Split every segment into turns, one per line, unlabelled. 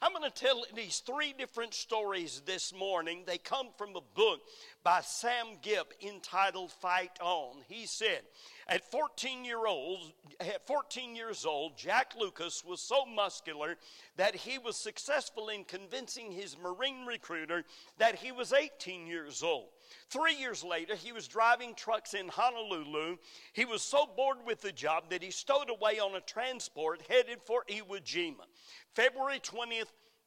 I'm going to tell these three different stories this morning. They come from a book by Sam Gipp entitled Fight On. He said, at 14 years old, Jack Lucas was so muscular that he was successful in convincing his Marine recruiter that he was 18 years old. 3 years later, he was driving trucks in Honolulu. He was so bored with the job that he stowed away on a transport headed for Iwo Jima. February 20th,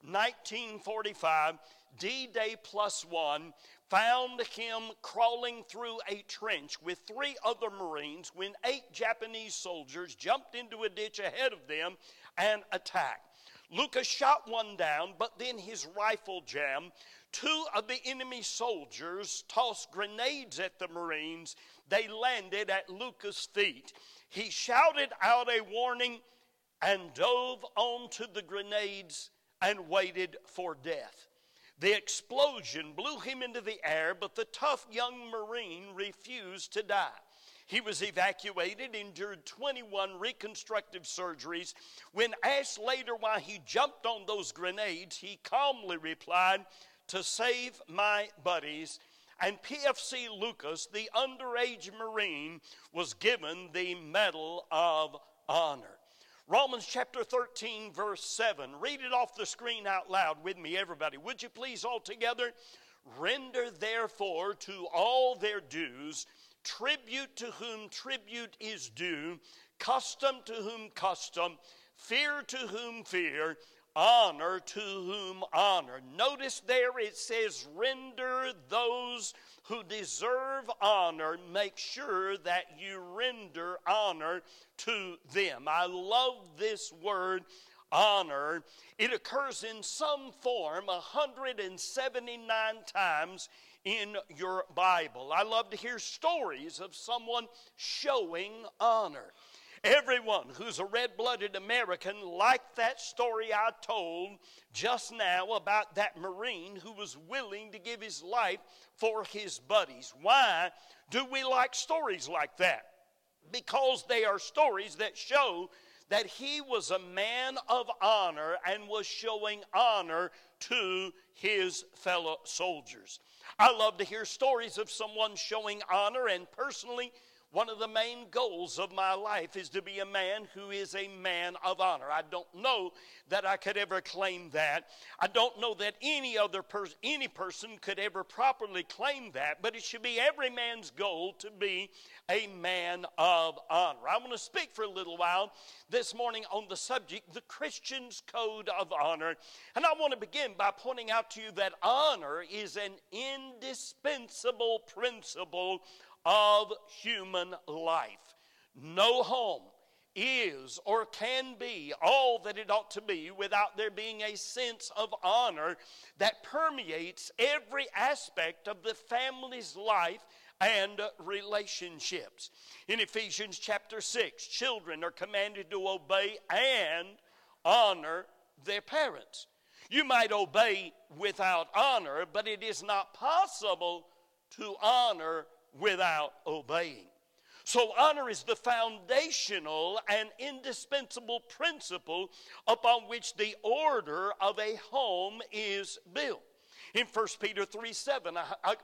1945, D-Day +1 found him crawling through a trench with 3 other Marines when 8 Japanese soldiers jumped into a ditch ahead of them and attacked. Lucas shot one down, but then his rifle jammed. 2 of the enemy soldiers tossed grenades at the Marines. They landed at Lucas' feet. He shouted out a warning and dove onto the grenades and waited for death. The explosion blew him into the air, but the tough young Marine refused to die. He was evacuated, endured 21 reconstructive surgeries. When asked later why he jumped on those grenades, he calmly replied, "To save my buddies." And PFC Lucas, the underage Marine, was given the Medal of Honor. Romans chapter 13, verse 7. Read it off the screen out loud with me, everybody. Would you please all together? Render therefore to all their dues, tribute to whom tribute is due, custom to whom custom, fear to whom fear, honor to whom honor. Notice there it says, render those who deserve honor. Make sure that you render honor to them. I love this word, honor. It occurs in some form 179 times in your Bible. I love to hear stories of someone showing honor. Everyone who's a red-blooded American liked that story I told just now about that Marine who was willing to give his life for his buddies. Why do we like stories like that? Because they are stories that show that he was a man of honor and was showing honor to his fellow soldiers. I love to hear stories of someone showing honor, and personally, one of the main goals of my life is to be a man who is a man of honor. I don't know that I could ever claim that. I don't know that any person could ever properly claim that, but it should be every man's goal to be a man of honor. I want to speak for a little while this morning on the subject, the Christian's code of honor. And I want to begin by pointing out to you that honor is an indispensable principle of human life. No home is or can be all that it ought to be without there being a sense of honor that permeates every aspect of the family's life and relationships. In Ephesians chapter 6, children are commanded to obey and honor their parents. You might obey without honor, but it is not possible to honor without obeying. So honor is the foundational and indispensable principle upon which the order of a home is built. In 1 Peter 3:7,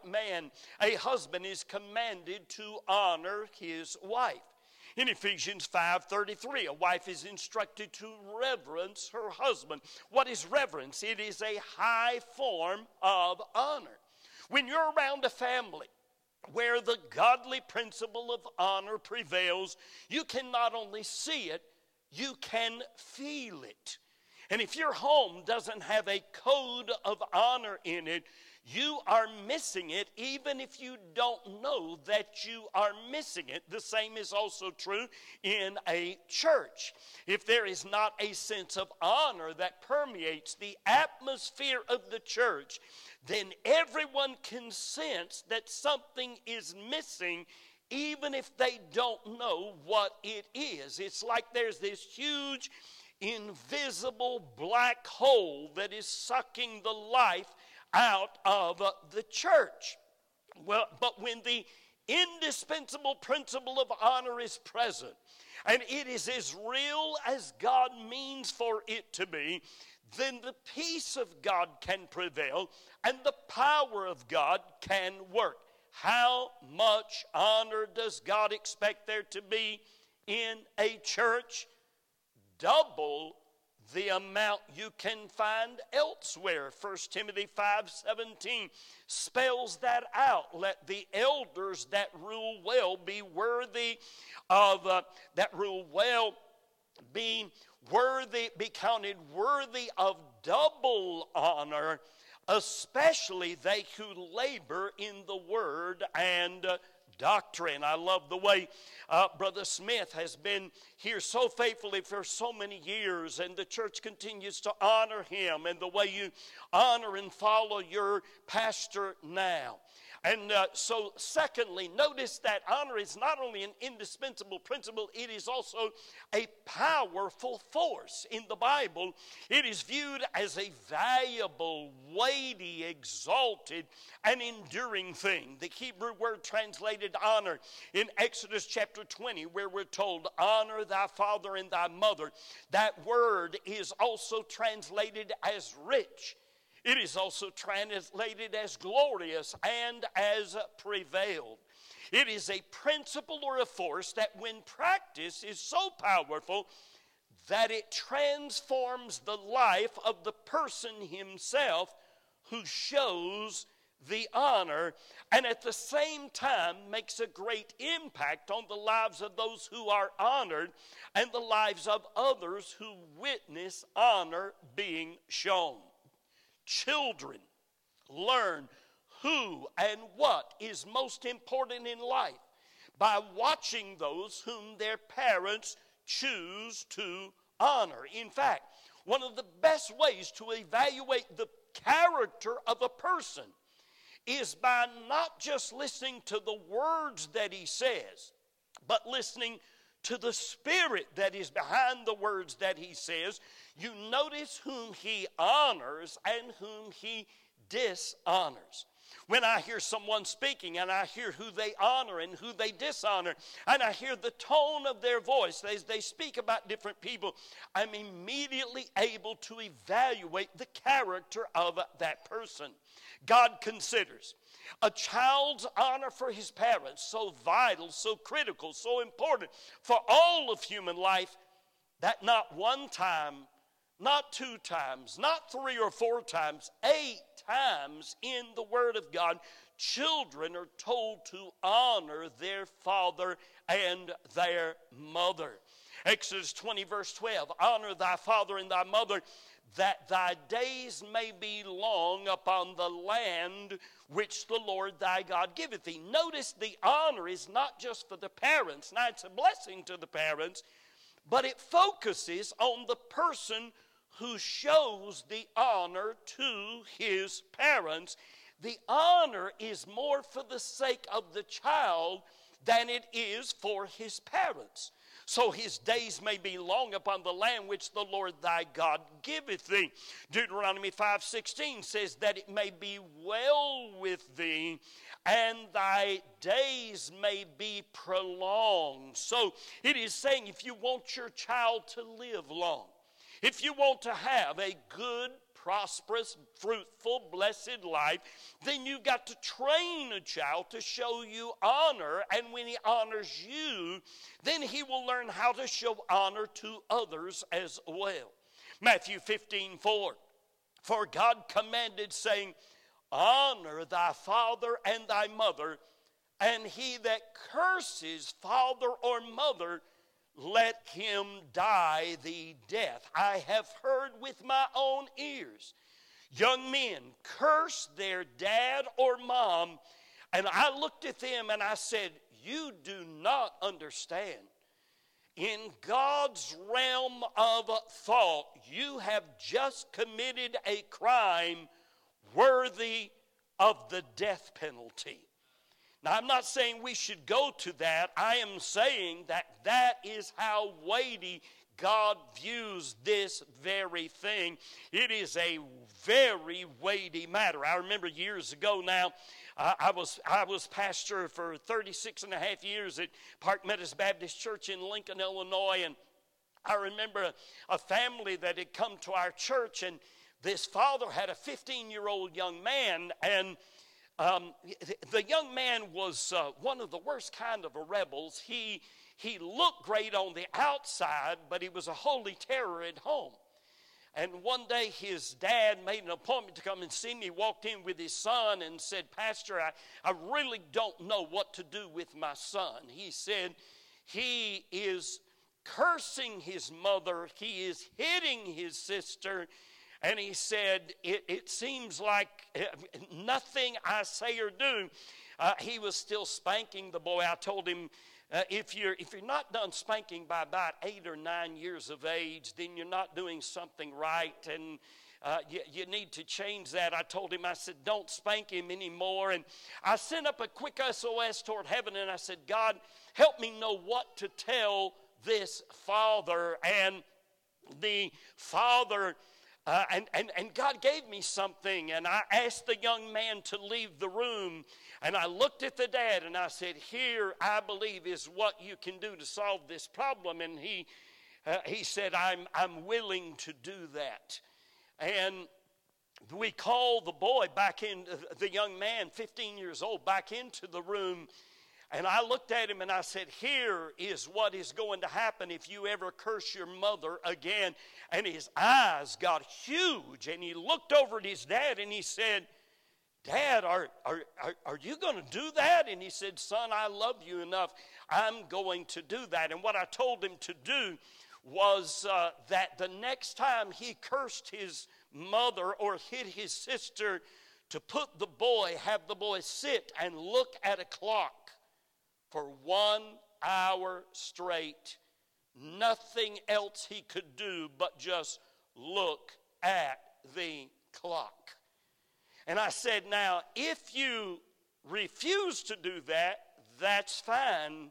a husband is commanded to honor his wife. In Ephesians 5:33, a wife is instructed to reverence her husband. What is reverence? It is a high form of honor. When you're around a family where the godly principle of honor prevails, you can not only see it, you can feel it. And if your home doesn't have a code of honor in it, you are missing it, even if you don't know that you are missing it. The same is also true in a church. If there is not a sense of honor that permeates the atmosphere of the church, then everyone can sense that something is missing, even if they don't know what it is. It's like there's this huge, invisible black hole that is sucking the life out of the church. Well, but when the indispensable principle of honor is present, and it is as real as God means for it to be, then the peace of God can prevail and the power of God can work. How much honor does God expect there to be in a church? Double the amount you can find elsewhere. 1 Timothy 5:17 spells that out. Let the elders that rule well be worthy of be counted worthy of double honor, especially they who labor in the word and doctrine. I love the way Brother Smith has been here so faithfully for so many years, and the church continues to honor him, and the way you honor and follow your pastor now. And so secondly, notice that honor is not only an indispensable principle, it is also a powerful force. In the Bible, it is viewed as a valuable, weighty, exalted, and enduring thing. The Hebrew word translated honor in Exodus chapter 20, where we're told, honor thy father and thy mother. That word is also translated as rich. It is also translated as glorious and as prevailed. It is a principle or a force that when practiced is so powerful that it transforms the life of the person himself who shows the honor, and at the same time makes a great impact on the lives of those who are honored and the lives of others who witness honor being shown. Children learn who and what is most important in life by watching those whom their parents choose to honor. In fact, one of the best ways to evaluate the character of a person is by not just listening to the words that he says, but listening to the spirit that is behind the words that he says. You notice whom he honors and whom he dishonors. When I hear someone speaking and I hear who they honor and who they dishonor, and I hear the tone of their voice as they speak about different people, I'm immediately able to evaluate the character of that person. God considers a child's honor for his parents so vital, so critical, so important for all of human life that not one time, not two times, not 3 or 4 times, 8 times in the Word of God, children are told to honor their father and their mother. Exodus 20 verse 12, honor thy father and thy mother, that thy days may be long upon the land which the Lord thy God giveth thee. Notice the honor is not just for the parents. Now it's a blessing to the parents, but it focuses on the person who shows the honor to his parents. The honor is more for the sake of the child than it is for his parents. So his days may be long upon the land which the Lord thy God giveth thee. Deuteronomy 5:16 says that it may be well with thee and thy days may be prolonged. So it is saying if you want your child to live long, if you want to have a good, prosperous, fruitful, blessed life, then you've got to train a child to show you honor. And when he honors you, then he will learn how to show honor to others as well. Matthew 15:4, for God commanded, saying, honor thy father and thy mother, and he that curses father or mother, let him die the death. I have heard with my own ears young men curse their dad or mom, and I looked at them and I said, you do not understand. In God's realm of thought, you have just committed a crime worthy of the death penalty. Now, I'm not saying we should go to that. I am saying that that is how weighty God views this very thing. It is a very weighty matter. I remember years ago now, I was pastor for 36 and a half years at Park Meadows Baptist Church in Lincoln, Illinois, and I remember a family that had come to our church, and this father had a 15-year-old young man, and the young man was one of the worst kind of a rebels. He looked great on the outside, but he was a holy terror at home. And one day his dad made an appointment to come and see me. He walked in with his son and said, "Pastor, I really don't know what to do with my son." He said, "He is cursing his mother. He is hitting his sister." And he said, it seems like nothing I say or do. He was still spanking the boy. I told him, if you're not done spanking by about 8 or 9 years of age, then you're not doing something right, and you need to change that. I told him, I said, don't spank him anymore. And I sent up a quick SOS toward heaven, and I said, God, help me know what to tell this father. And the father... And God gave me something, and I asked the young man to leave the room, and I looked at the dad, and I said, here, I believe, is what you can do to solve this problem. And he said, I'm willing to do that. And we called the boy back in, the young man, 15 years old, back into the room. And I looked at him and I said, here is what is going to happen if you ever curse your mother again. And his eyes got huge, and he looked over at his dad and he said, Dad, are you going to do that? And he said, son, I love you enough. I'm going to do that. And what I told him to do was that the next time he cursed his mother or hit his sister, to have the boy sit and look at a clock for 1 hour straight. Nothing else he could do but just look at the clock. And I said, now, if you refuse to do that, that's fine.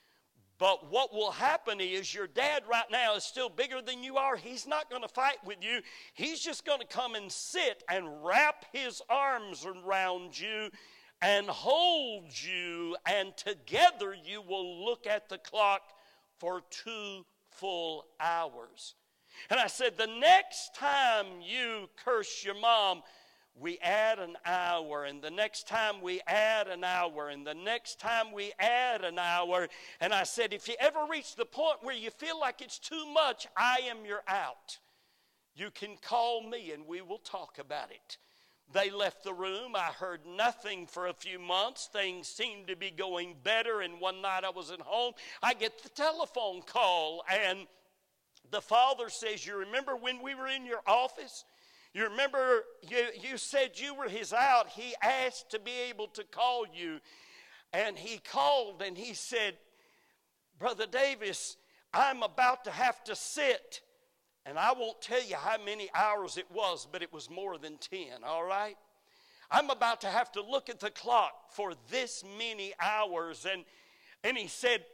But what will happen is your dad right now is still bigger than you are. He's not going to fight with you. He's just going to come and sit and wrap his arms around you and hold you, and together you will look at the clock for 2 full hours. And I said, the next time you curse your mom, we add an hour, and the next time we add an hour, and the next time we add an hour. And I said, if you ever reach the point where you feel like it's too much, I am your out. You can call me and we will talk about it. They left the room. I heard nothing for a few months. Things seemed to be going better, and one night I was at home. I get the telephone call, and the father says, you remember when we were in your office? You remember you said you were his out. He asked to be able to call you. And he called and he said, Brother Davis, I'm about to have to sit. And I won't tell you how many hours it was, but it was more than 10, all right? I'm about to have to look at the clock for this many hours. And he said,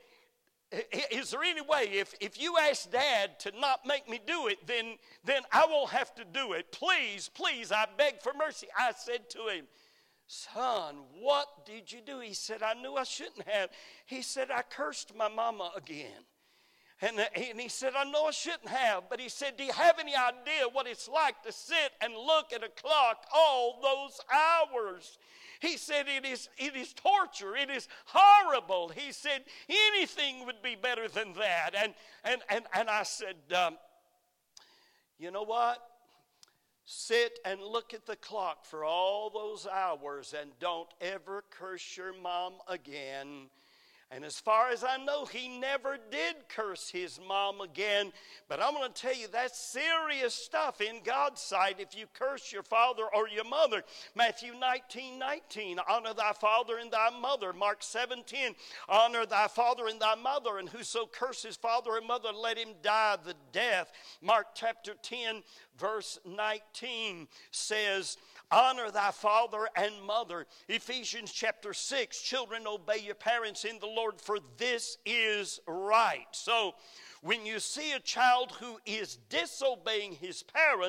is there any way, if you ask Dad to not make me do it, then I won't have to do it. Please, please, I beg for mercy. I said to him, son, what did you do? He said, I knew I shouldn't have. He said, I cursed my mama again. And he said, I know I shouldn't have. But he said, do you have any idea what it's like to sit and look at a clock all those hours? He said, it is torture. It is horrible. He said, anything would be better than that. And I said, you know what? Sit and look at the clock for all those hours and don't ever curse your mom again. And as far as I know, he never did curse his mom again. But I'm going to tell you, that's serious stuff in God's sight if you curse your father or your mother. Matthew 19:19, honor thy father and thy mother. Mark 7:10, honor thy father and thy mother. And whoso curses father or mother, let him die the death. Mark chapter 10, verse 19 says, honor thy father and mother. Ephesians chapter 6, children, obey your parents in the Lord, for this is right. So when you see a child who is disobeying his parents,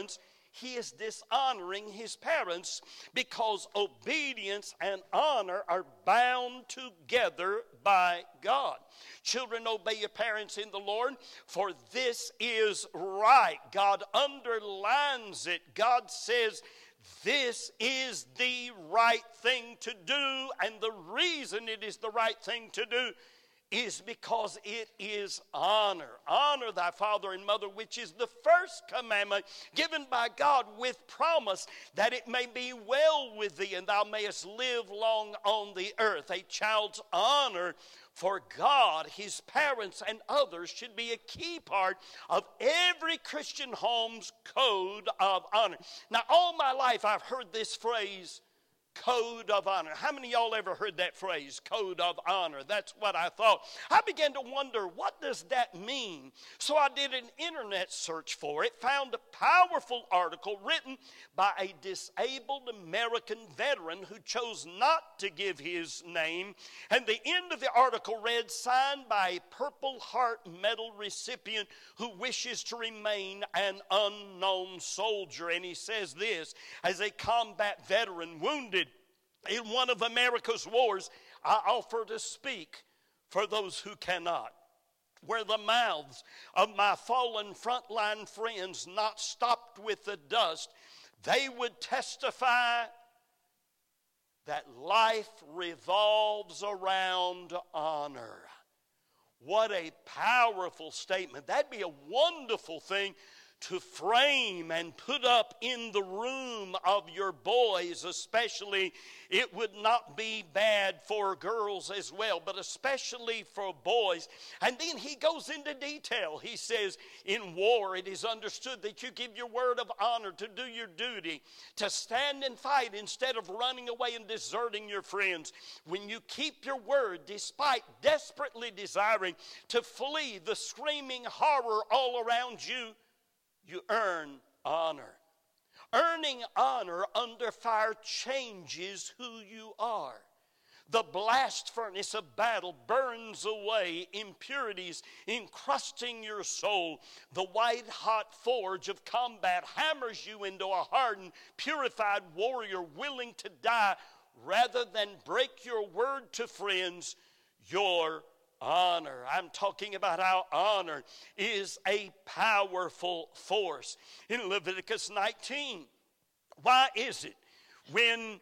he is dishonoring his parents, because obedience and honor are bound together by God. Children, obey your parents in the Lord, for this is right. God underlines it. God says this is the right thing to do, and the reason it is the right thing to do is because it is honor. Honor thy father and mother, which is the first commandment given by God, with promise that it may be well with thee and thou mayest live long on the earth. A child's honor for God, his parents, and others should be a key part of every Christian home's code of honor. Now, all my life I've heard this phrase, code of honor. How many of y'all ever heard that phrase, code of honor? That's what I thought. I began to wonder, what does that mean? So I did an internet search for it, found a powerful article written by a disabled American veteran who chose not to give his name. And the end of the article read, signed by a Purple Heart Medal recipient who wishes to remain an unknown soldier. And he says this, as a combat veteran wounded in one of America's wars, I offer to speak for those who cannot. Were the mouths of my fallen frontline friends not stopped with the dust, they would testify that life revolves around honor. What a powerful statement. That'd be a wonderful thing to frame and put up in the room of your boys, especially. It would not be bad for girls as well, but especially for boys. And then he goes into detail. He says, in war it is understood that you give your word of honor to do your duty, to stand and fight instead of running away and deserting your friends. When you keep your word despite desperately desiring to flee the screaming horror all around you, you earn honor. Earning honor under fire changes who you are. The blast furnace of battle burns away impurities, encrusting your soul. The white-hot forge of combat hammers you into a hardened, purified warrior willing to die rather than break your word to friends, your honor. I'm talking about how honor is a powerful force. In Leviticus 19, why is it when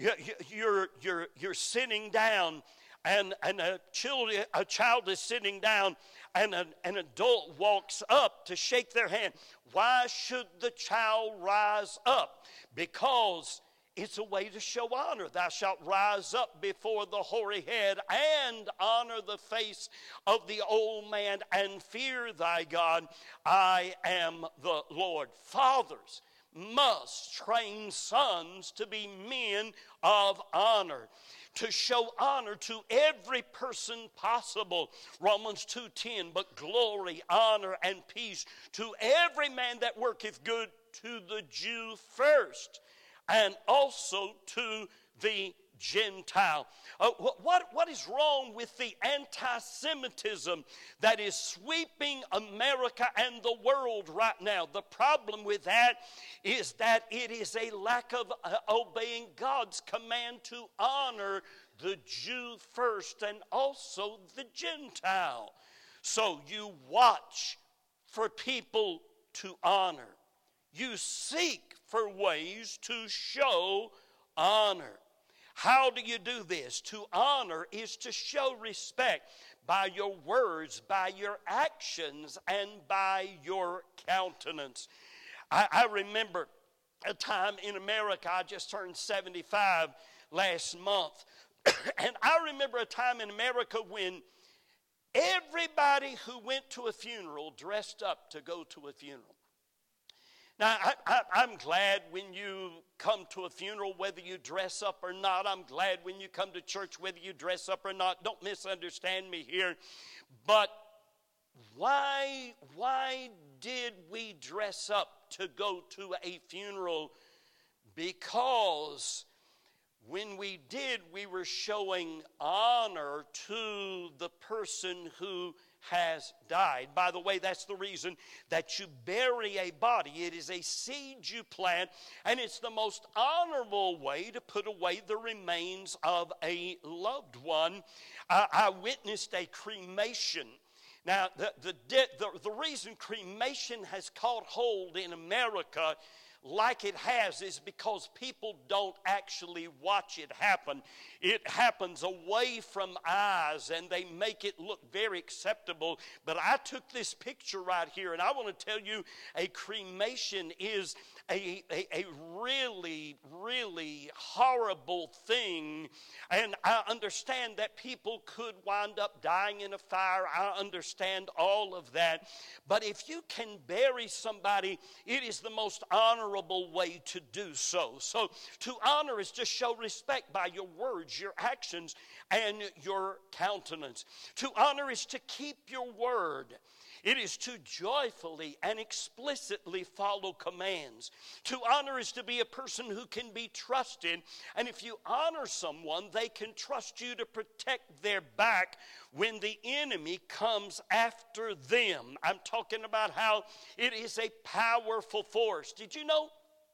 you're sitting down and a child is sitting down and an adult walks up to shake their hand, why should the child rise up? Because it's a way to show honor. Thou shalt rise up before the hoary head and honor the face of the old man and fear thy God. I am the Lord. Fathers must train sons to be men of honor, to show honor to every person possible. Romans 2:10, but glory, honor, and peace to every man that worketh good, to the Jew first, and also to the Gentile. What is wrong with the anti-Semitism that is sweeping America and the world right now? The problem with that is that it is a lack of obeying God's command to honor the Jew first and also the Gentile. So you watch for people to honor. You seek for ways to show honor. How do you do this? To honor is to show respect by your words, by your actions, and by your countenance. I remember a time in America. I just turned 75 last month. And I remember a time in America when everybody who went to a funeral dressed up to go to a funeral. Now, I'm glad when you come to a funeral, whether you dress up or not. I'm glad when you come to church, whether you dress up or not. Don't misunderstand me here. But why did we dress up to go to a funeral? Because when we did, we were showing honor to the person who has died. By the way, that's the reason that you bury a body. It is a seed you plant, and it's the most honorable way to put away the remains of a loved one. I witnessed a cremation. Now, the reason cremation has caught hold in America like it has is because people don't actually watch it happen. It happens away from eyes, and they make it look very acceptable. But I took this picture right here, and I want to tell you, a cremation is a really, really horrible thing. And I understand that people could wind up dying in a fire. I understand all of that. But if you can bury somebody, it is the most honorable way to do so. So to honor is to show respect by your words, your actions, and your countenance. To honor is to keep your word. It is to joyfully and explicitly follow commands. To honor is to be a person who can be trusted. And if you honor someone, they can trust you to protect their back when the enemy comes after them. I'm talking about how it is a powerful force. Did you know?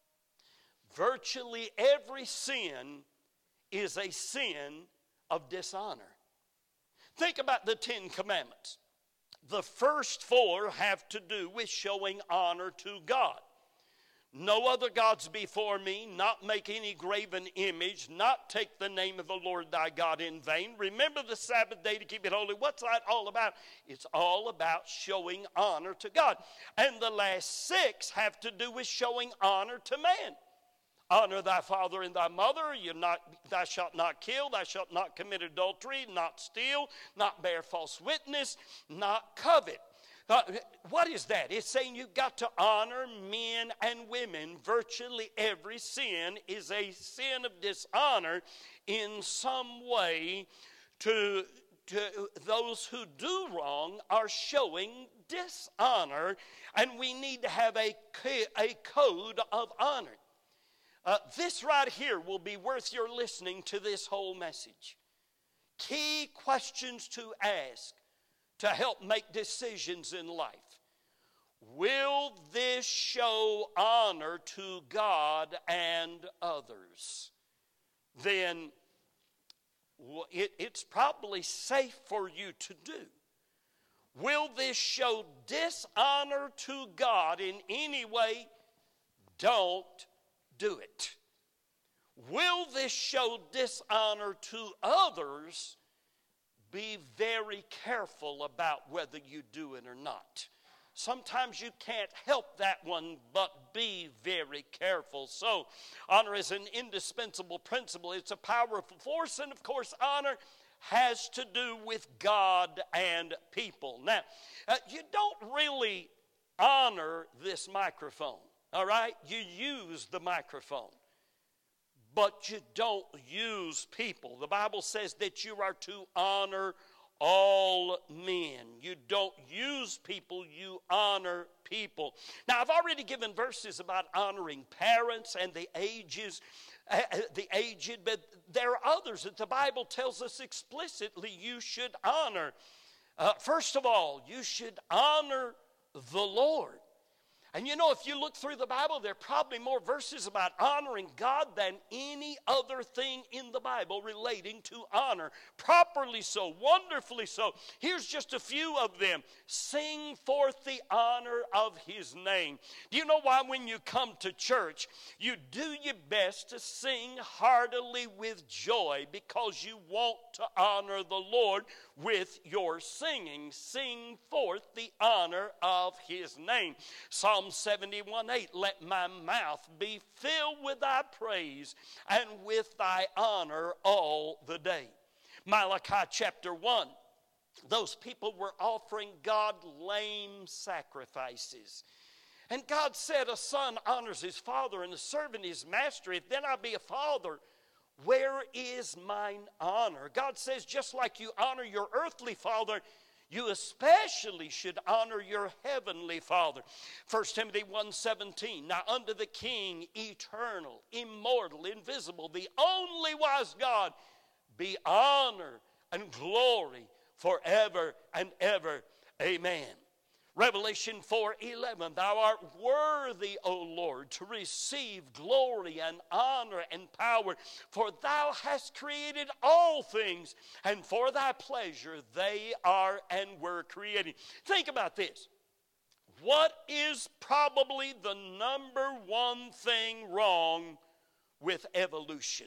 Virtually every sin is a sin of dishonor. Think about the 10 Commandments. The first 4 have to do with showing honor to God. No other gods before me, not make any graven image, not take the name of the Lord thy God in vain. Remember the Sabbath day to keep it holy. What's that all about? It's all about showing honor to God. And the last 6 have to do with showing honor to man. Honor thy father and thy mother. Thou shalt not kill. Thou shalt not commit adultery, not steal, not bear false witness, not covet. What is that? It's saying you've got to honor men and women. Virtually every sin is a sin of dishonor in some way. To those who do wrong are showing dishonor, and we need to have a code of honor. This right here will be worth your listening to this whole message. Key questions to ask to help make decisions in life. Will this show honor to God and others? Then it's probably safe for you to do. Will this show dishonor to God in any way? Don't do it. Will this show dishonor to others? Be very careful about whether you do it or not. Sometimes you can't help that one, but be very careful. So, honor is an indispensable principle. It's a powerful force, and of course, honor has to do with God and people. Now, you don't really honor this microphone, all right? You use the microphone, but you don't use people. The Bible says that you are to honor all men. You don't use people, you honor people. Now, I've already given verses about honoring parents and the aged, but there are others that the Bible tells us explicitly you should honor. First of all, you should honor the Lord. And you know, if you look through the Bible, there are probably more verses about honoring God than any other thing in the Bible relating to honor. Properly so, wonderfully so. Here's just a few of them. Sing forth the honor of His name. Do you know why when you come to church, you do your best to sing heartily with joy? Because you want to honor the Lord with your singing. Sing forth the honor of His name. Psalm 71:8, let my mouth be filled with thy praise and with thy honor all the day. Malachi chapter 1, those people were offering God lame sacrifices. And God said, a son honors his father and a servant his master. If then I be a father, where is mine honor? God says, just like you honor your earthly father, you especially should honor your heavenly Father. 1 Timothy 1:17, now unto the King, eternal, immortal, invisible, the only wise God, be honor and glory forever and ever. Amen. Revelation 4:11, thou art worthy, O Lord, to receive glory and honor and power, for thou hast created all things, and for thy pleasure they are and were created. Think about this. What is probably the number one thing wrong with evolution?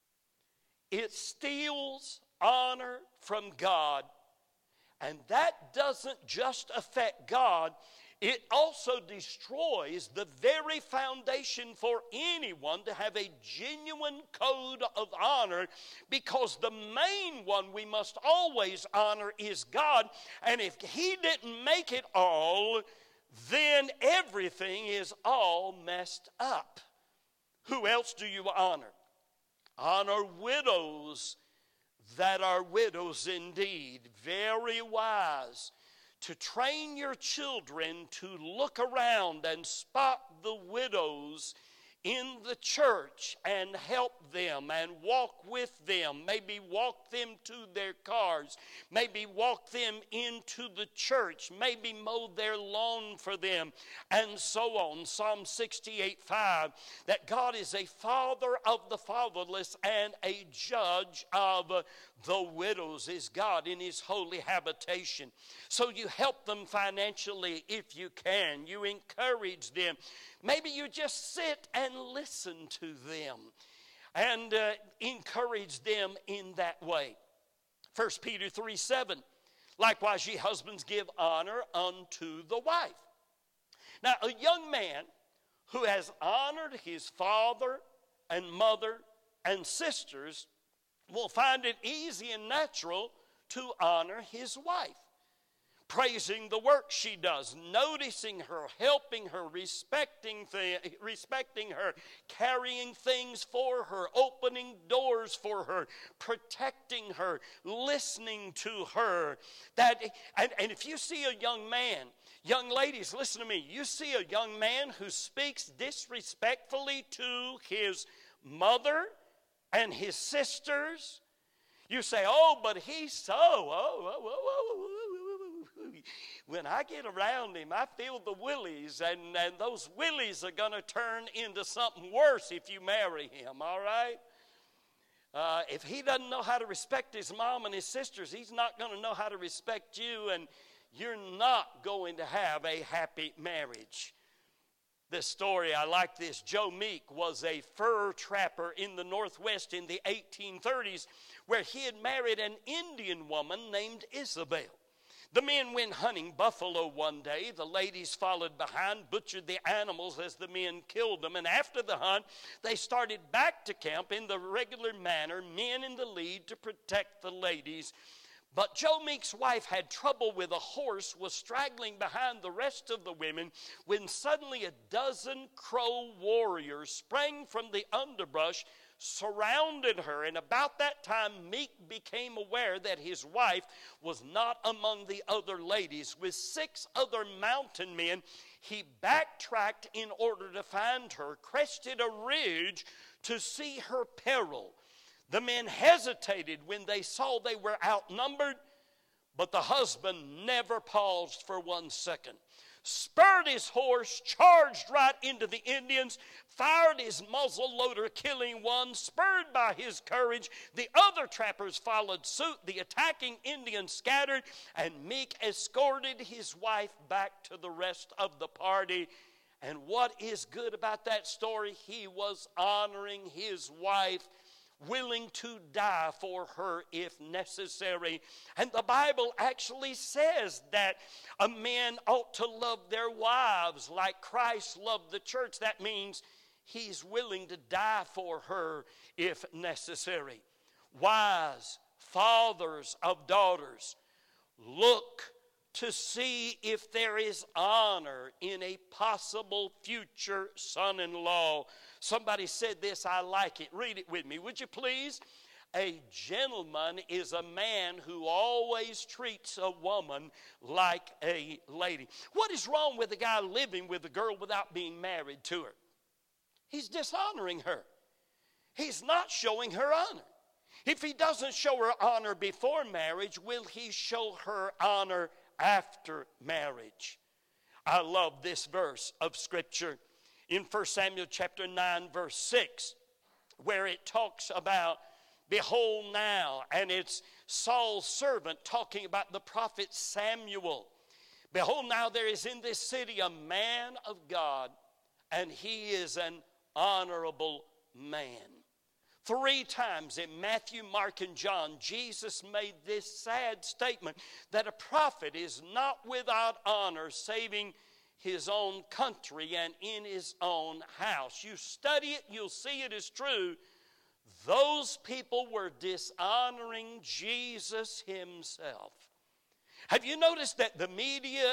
It steals honor from God. And that doesn't just affect God, it also destroys the very foundation for anyone to have a genuine code of honor, because the main one we must always honor is God. And if He didn't make it all, then everything is all messed up. Who else do you honor? Honor widows that are widows indeed. Very wise to train your children to look around and spot the widows in the church and help them and walk with them. Maybe walk them to their cars. Maybe walk them into the church. Maybe mow their lawn for them, and so on. Psalm 68:5, that God is a father of the fatherless and a judge of the widows is God in His holy habitation. So you help them financially if you can. You encourage them. Maybe you just sit and listen to them and encourage them in that way. 1 Peter 3:7, likewise ye husbands give honor unto the wife. Now a young man who has honored his father and mother and sisters will find it easy and natural to honor his wife. Praising the work she does, noticing her, helping her, respecting her, carrying things for her, opening doors for her, protecting her, listening to her. And if you see a young man, young ladies, listen to me, you see a young man who speaks disrespectfully to his mother and his sisters, you say, oh, but he's so, when I get around him, I feel the willies, and those willies are going to turn into something worse if you marry him, all right? If he doesn't know how to respect his mom and his sisters, he's not going to know how to respect you, and you're not going to have a happy marriage. This story, I like this. Joe Meek was a fur trapper in the Northwest in the 1830s, where he had married an Indian woman named Isabel. The men went hunting buffalo one day. The ladies followed behind, butchered the animals as the men killed them. And after the hunt, they started back to camp in the regular manner, men in the lead to protect the ladies. But Joe Meek's wife had trouble with a horse, was straggling behind the rest of the women, when suddenly a dozen Crow warriors sprang from the underbrush, surrounded her, and about that time Meek became aware that his wife was not among the other ladies. With 6 other mountain men, he backtracked in order to find her, crested a ridge to see her peril. The men hesitated when they saw they were outnumbered, but the husband never paused for 1 second. Spurred his horse, charged right into the Indians, fired his muzzle loader, killing one. Spurred by his courage, the other trappers followed suit. The attacking Indians scattered, and Meek escorted his wife back to the rest of the party. And what is good about that story? He was honoring his wife, willing to die for her if necessary. And the Bible actually says that a man ought to love their wives like Christ loved the church. That means he's willing to die for her if necessary. Wise fathers of daughters, look to see if there is honor in a possible future son-in-law. Somebody said this, I like it. Read it with me, would you please? A gentleman is a man who always treats a woman like a lady. What is wrong with a guy living with a girl without being married to her? He's dishonoring her. He's not showing her honor. If he doesn't show her honor before marriage, will he show her honor after marriage? I love this verse of Scripture in 1 Samuel chapter 9, verse 6, where it talks about, behold now, and it's Saul's servant talking about the prophet Samuel. Behold now, there is in this city a man of God, and he is an honorable man. 3 times in Matthew, Mark, and John, Jesus made this sad statement that a prophet is not without honor, saving his own country and in his own house. You study it, you'll see it is true. Those people were dishonoring Jesus himself. Have you noticed that the media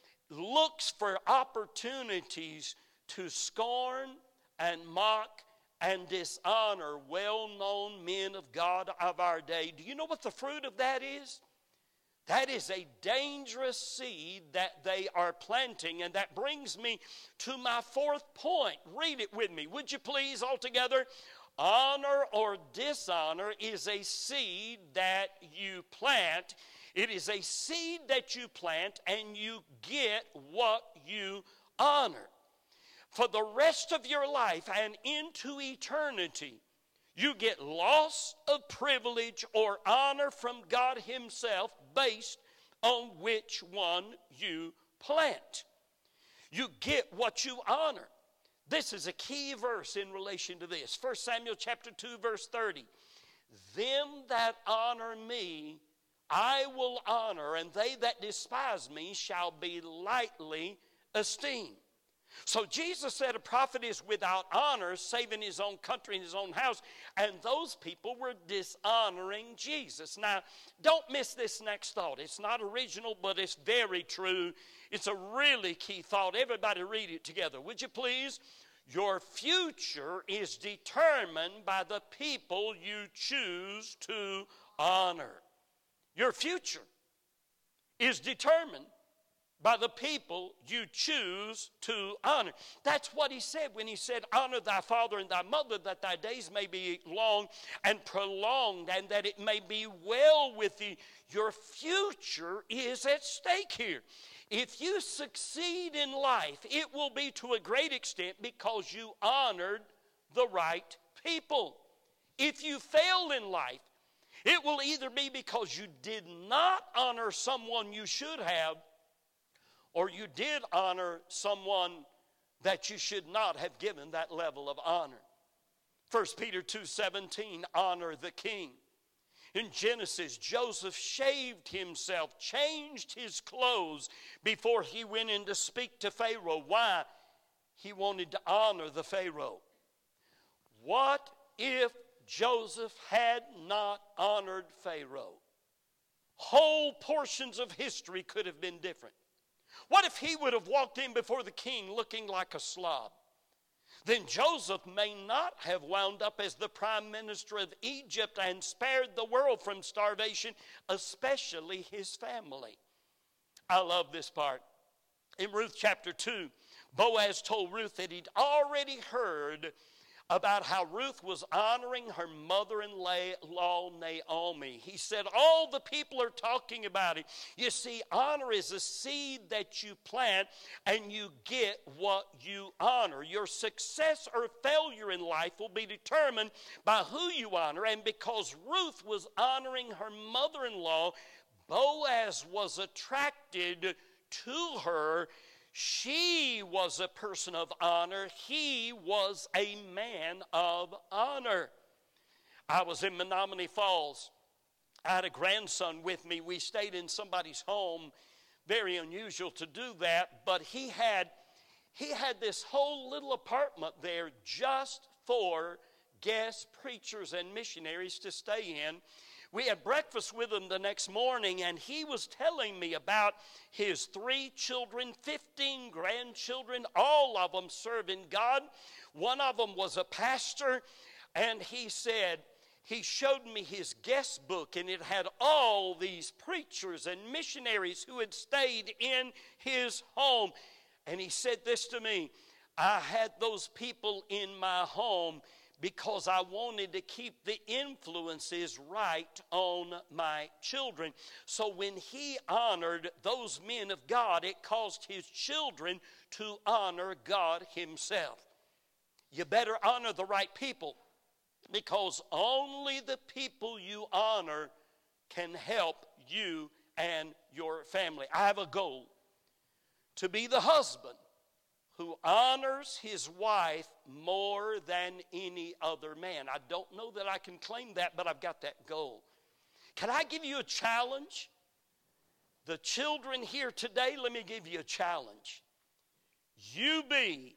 looks for opportunities to scorn and mock and dishonor well-known men of God of our day? Do you know what the fruit of that is? That is a dangerous seed that they are planting, and that brings me to my 4th point. Read it with me, would you please, all together? Honor or dishonor is a seed that you plant. It is a seed that you plant, and you get what you honor. For the rest of your life and into eternity, you get loss of privilege or honor from God himself based on which one you plant. You get what you honor. This is a key verse in relation to this. 1 Samuel chapter 2, verse 30. Them that honor me, I will honor, and they that despise me shall be lightly esteemed. So Jesus said a prophet is without honor, saving his own country and his own house, and those people were dishonoring Jesus. Now, don't miss this next thought. It's not original, but it's very true. It's a really key thought. Everybody read it together, would you please? Your future is determined by the people you choose to honor. Your future is determined by the people you choose to honor. That's what he said when he said, honor thy father and thy mother, that thy days may be long and prolonged, and that it may be well with thee. Your future is at stake here. If you succeed in life, it will be to a great extent because you honored the right people. If you fail in life, it will either be because you did not honor someone you should have, or you did honor someone that you should not have given that level of honor. 1 Peter 2:17, honor the king. In Genesis, Joseph shaved himself, changed his clothes before he went in to speak to Pharaoh. Why? He wanted to honor the Pharaoh. What if Joseph had not honored Pharaoh? Whole portions of history could have been different. What if he would have walked in before the king looking like a slob? Then Joseph may not have wound up as the prime minister of Egypt and spared the world from starvation, especially his family. I love this part. In Ruth chapter 2, Boaz told Ruth that he'd already heard about how Ruth was honoring her mother-in-law Naomi. He said, all the people are talking about it. You see, honor is a seed that you plant and you get what you honor. Your success or failure in life will be determined by who you honor. And because Ruth was honoring her mother-in-law, Boaz was attracted to her. She was a person of honor. He was a man of honor. I was in Menominee Falls. I had a grandson with me. We stayed in somebody's home. Very unusual to do that, but he had this whole little apartment there just for guest preachers and missionaries to stay in. We had breakfast with him the next morning, and he was telling me about his 3 children, 15 grandchildren, all of them serving God. One of them was a pastor, and he said, he showed me his guest book, and it had all these preachers and missionaries who had stayed in his home. And he said this to me, I had those people in my home because I wanted to keep the influences right on my children. So when he honored those men of God, it caused his children to honor God himself. You better honor the right people, because only the people you honor can help you and your family. I have a goal to be the husband who honors his wife more than any other man. I don't know that I can claim that, but I've got that goal. Can I give you a challenge? The children here today, let me give you a challenge. You be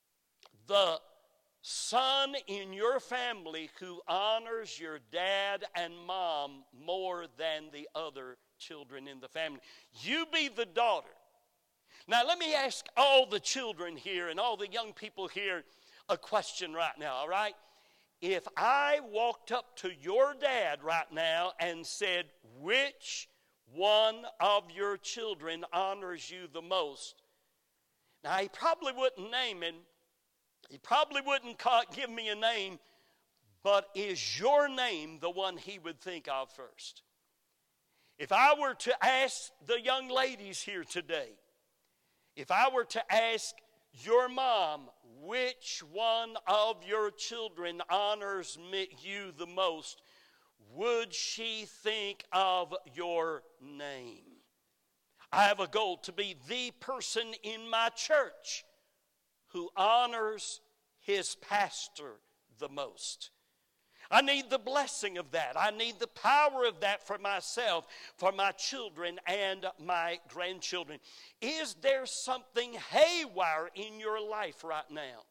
the son in your family who honors your dad and mom more than the other children in the family. You be the daughter. Now, let me ask all the children here and all the young people here a question right now, all right? If I walked up to your dad right now and said, which one of your children honors you the most? Now, he probably wouldn't name him. He probably wouldn't give me a name, but is your name the one he would think of first? If I were to ask the young ladies here today, if I were to ask your mom, which one of your children honors you the most, would she think of your name? I have a goal to be the person in my church who honors his pastor the most. I need the blessing of that. I need the power of that for myself, for my children, and my grandchildren. Is there something haywire in your life right now?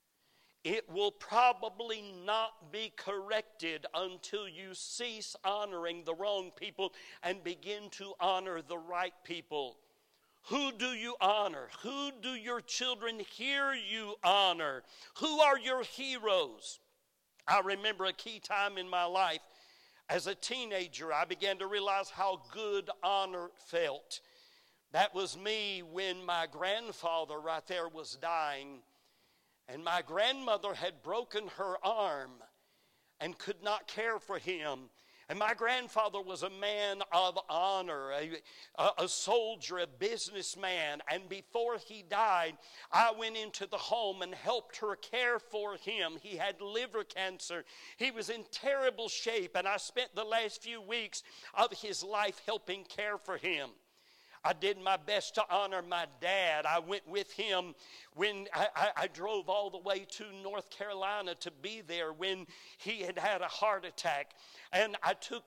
It will probably not be corrected until you cease honoring the wrong people and begin to honor the right people. Who do you honor? Who do your children hear you honor? Who are your heroes? I remember a key time in my life. As a teenager, I began to realize how good honor felt. That was me when my grandfather right there was dying. And my grandmother had broken her arm and could not care for him. And my grandfather was a man of honor, a soldier, a businessman. And before he died, I went into the home and helped her care for him. He had liver cancer. He was in terrible shape, and I spent the last few weeks of his life helping care for him. I did my best to honor my dad. I went with him when I drove all the way to North Carolina to be there when he had had a heart attack. And I took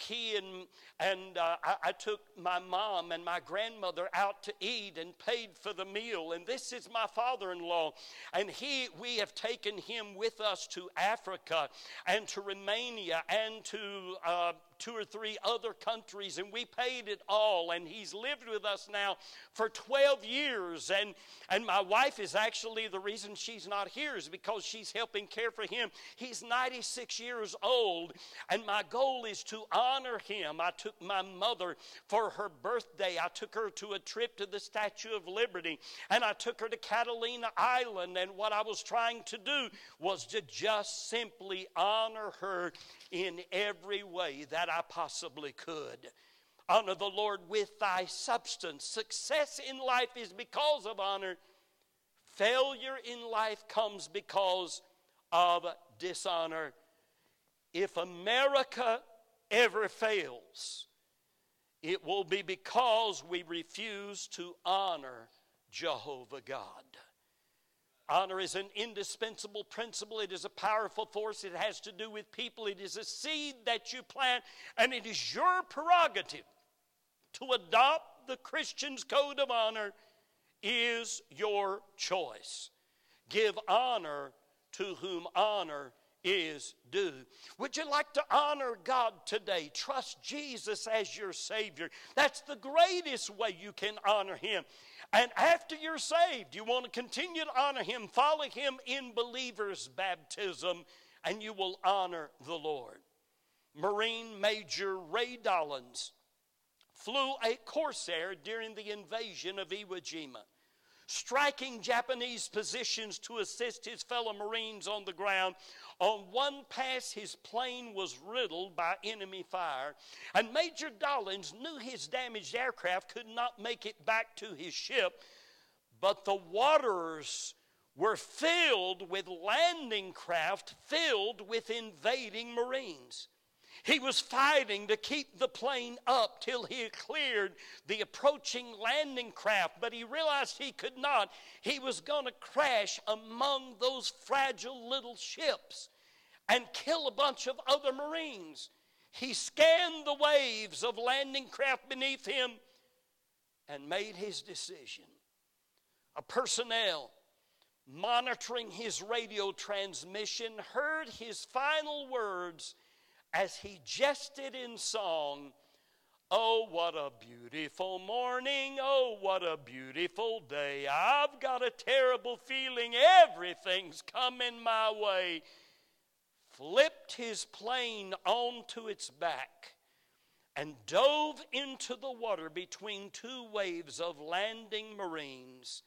I took my mom and my grandmother out to eat and paid for the meal. And this is my father-in-law. And we have taken him with us to Africa and to Romania and to 2 or 3 other countries, and we paid it all. And he's lived with us now for 12 years. And my wife is actually the reason she's not here, is because she's helping care for him. He's 96 years old, and my goal is to honor him. I took my mother for her birthday. I took her to a trip to the Statue of Liberty, and I took her to Catalina Island. And what I was trying to do was to just simply honor her in every way that I possibly could. Honor the Lord with thy substance. Success in life is because of honor. Failure in life comes because of dishonor. If America ever fails, it will be because we refuse to honor Jehovah God. Honor is an indispensable principle. It is a powerful force. It has to do with people. It is a seed that you plant, and it is your prerogative to adopt the Christian's code of honor. Is your choice. Give honor to whom honor is due. Would you like to honor God today? Trust Jesus as your Savior. That's the greatest way you can honor Him. And after you're saved, you want to continue to honor Him. Follow Him in believer's baptism, and you will honor the Lord. Marine Major Ray Dollins flew a Corsair during the invasion of Iwo Jima. striking Japanese positions to assist his fellow Marines on the ground. On one pass, his plane was riddled by enemy fire, and Major Dollins knew his damaged aircraft could not make it back to his ship, but the waters were filled with landing craft filled with invading Marines. He was fighting to keep the plane up till he had cleared the approaching landing craft, but he realized he could not. He was going to crash among those fragile little ships and kill a bunch of other Marines. He scanned the waves of landing craft beneath him and made his decision. A personnel monitoring his radio transmission heard his final words as he jested in song, "Oh, what a beautiful morning, oh, what a beautiful day. I've got a terrible feeling everything's coming my way." Flipped his plane onto its back and dove into the water between two waves of landing Marines,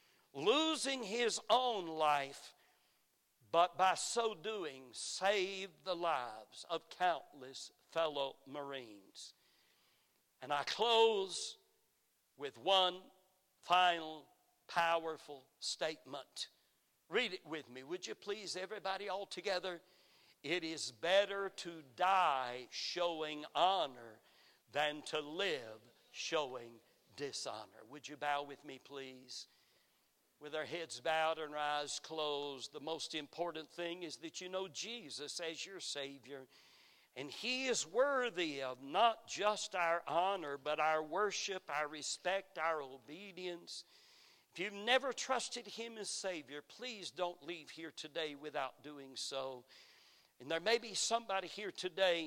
losing his own life, but by so doing saved the lives of countless fellow Marines. And I close with one final powerful statement. Read it with me, would you please, everybody, all together? It is better to die showing honor than to live showing dishonor. Would you bow with me, please? With our heads bowed and our eyes closed, the most important thing is that you know Jesus as your Savior. And He is worthy of not just our honor, but our worship, our respect, our obedience. If you've never trusted Him as Savior, please don't leave here today without doing so. And there may be somebody here today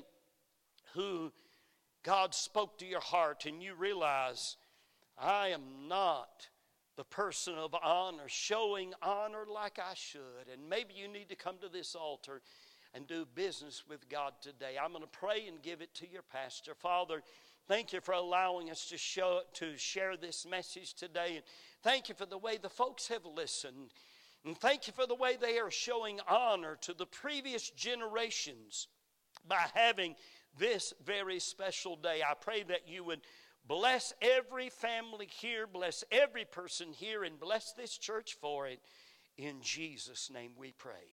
who God spoke to your heart and you realize, I am not the person of honor, showing honor like I should. And maybe you need to come to this altar and do business with God today. I'm going to pray and give it to your pastor. Father, thank you for allowing us to share this message today. And thank you for the way the folks have listened. And thank you for the way they are showing honor to the previous generations by having this very special day. I pray that you would bless every family here, bless every person here, and bless this church for it. In Jesus' name we pray.